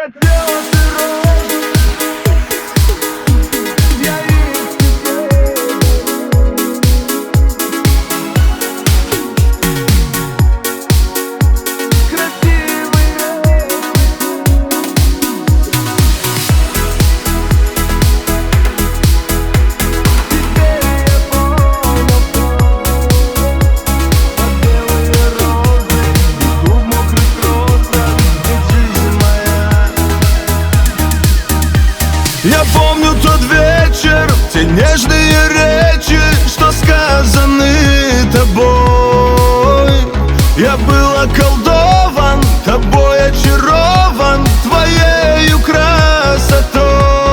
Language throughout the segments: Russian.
Хотела ты розы, я их тебе красивые. Теперь я понял все. Под белые розы иду в мокрых кроссах, ведь жизнь моя. Я помню тот вечер, те нежные речи, что сказаны тобой. Я был околдован, тобой очарован, твоею красотой.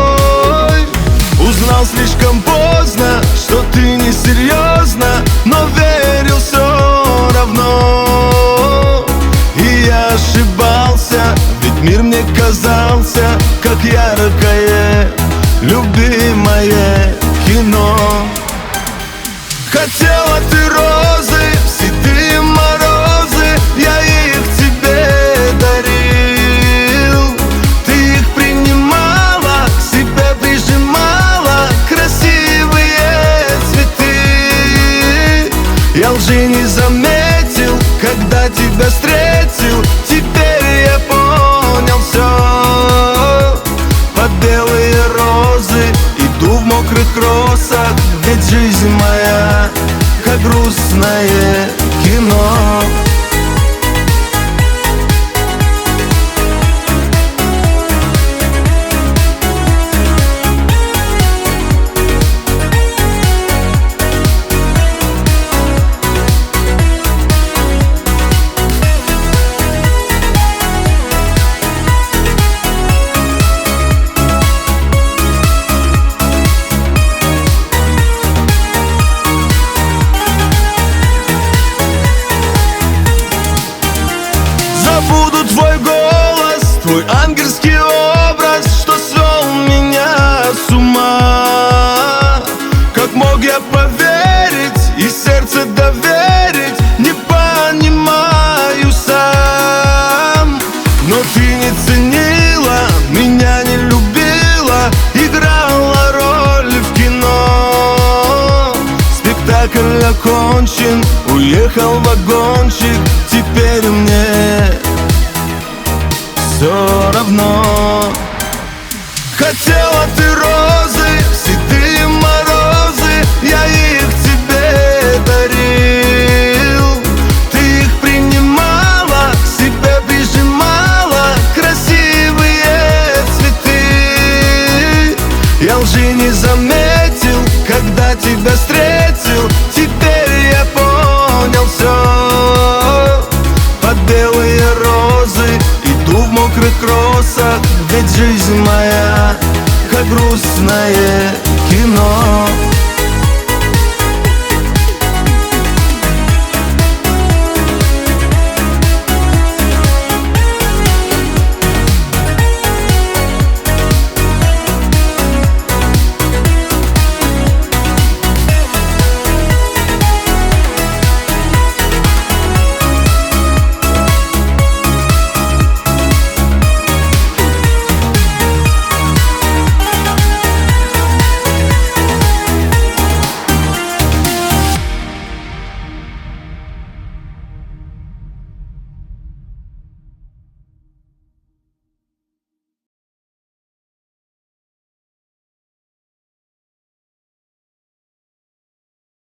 Узнал слишком поздно, что ты несерьезно, но верил все равно. И я ошибался, ведь мир мне казался, как яркое, любимое кино. Хотела ты розы, седые морозы, я их тебе дарил. Ты их принимала, к себе прижимала, красивые цветы. Я лжи не заметил, когда тебя встретил. Теперь я понял все. Под белые розы иду в мокрых кроссах, ведь жизнь моя, как грустное кино. Забуду твой голос, твой ангельский образ, что свел меня с ума. Как мог я поверить и сердце доверить, не понимаю сам. Но ты не ценила, меня не любила, играла роль в кино. Спектакль окончен, уехал вагончик, теперь мне все равно. Хотела ты розы, седые морозы, я их тебе дарил. Ты их принимала, к себе прижимала, красивые цветы. Я лжи не заметил, когда тебя встретил. Теперь я понял все. Под белые розы иду в мокрых кроссах, ведь жизнь моя, как грустное кино.